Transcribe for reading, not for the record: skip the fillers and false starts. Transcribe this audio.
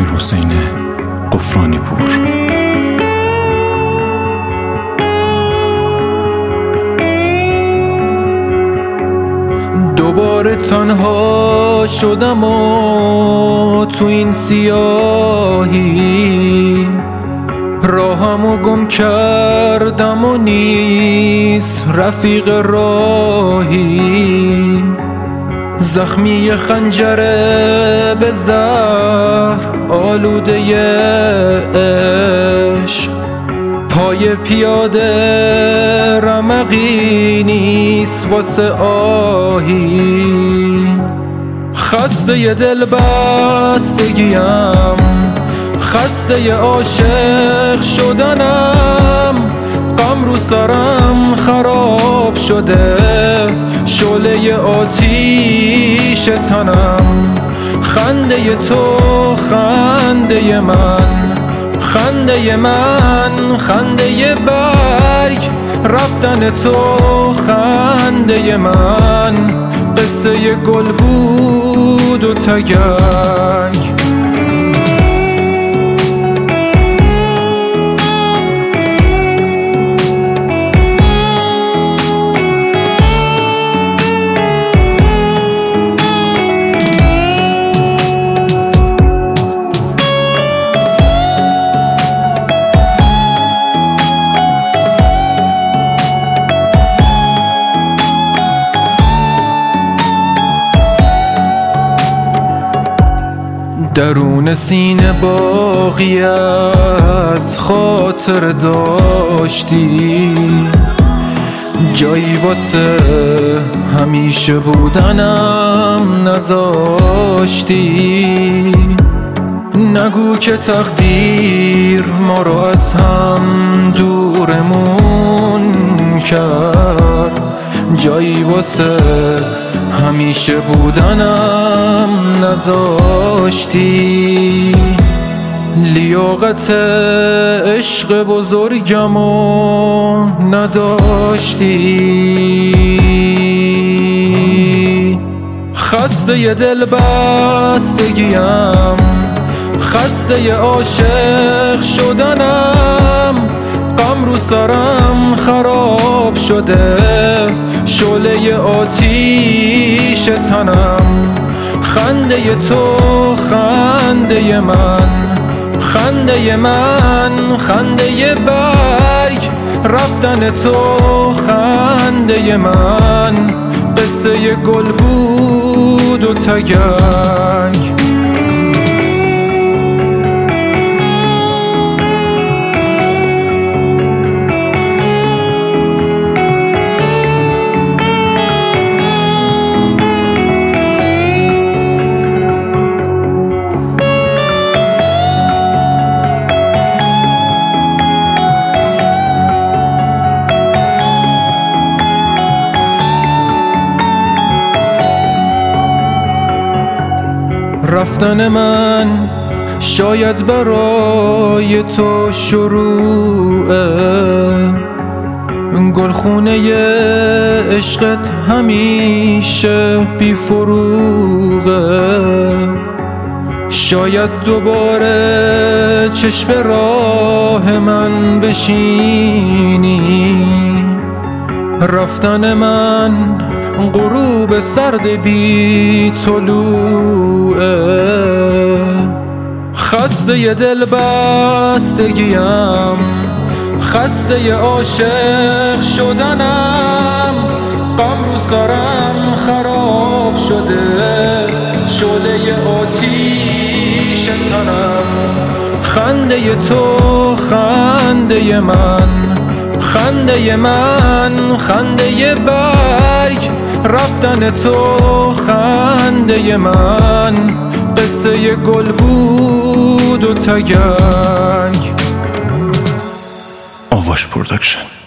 امیرحسین غفرانی پور. دوباره تنها شدم و تو این سیاهی راهمو گم کردم و نیست رفیق راهی. زخمی خنجره به زهر آلوده عشق، پای پیاده رمقی نیست واسه آهی. خسته دل بستگیم، خسته عاشق شدنم، غم رو سرم خراب شده، شعله آتیش تنم. خنده تو خنده من، خنده من خنده برگ، رفتن تو خنده من، قصه گل بود و تگنگ. درون سینه باقی از خاطر داشتی، جایی واسه همیشه بودنم نذاشتی. نگو که تقدیر ما رو از هم دورمون کرد، جایی واسه همیشه بودنم نذاشتی. لیاقت عشق بزرگمو نداشتی. خسته دل بستگیم، خسته عاشق شدنم، غم رو سرم خراب شده، شعله آتیش تنم. خنده تو خنده من، خنده من خنده برگ، رفتن تو خنده من، قصه گل بود و تگنگ. رفتن من شاید برای تو شروعه، گلخونه عشقت همیشه بی فروغه. شاید دوباره چشم راه من بشینی، رفتن من غروب سرد بی طلوعه. خسته دل بستگیم، خسته عاشق شدنم، غم رو سرم خراب شده، شعله آتیش تنم. خنده تو خنده من، خنده من خنده برگ، رفتن تو خنده من، قصه گل بود و تگنگ. آواش پروداکشن.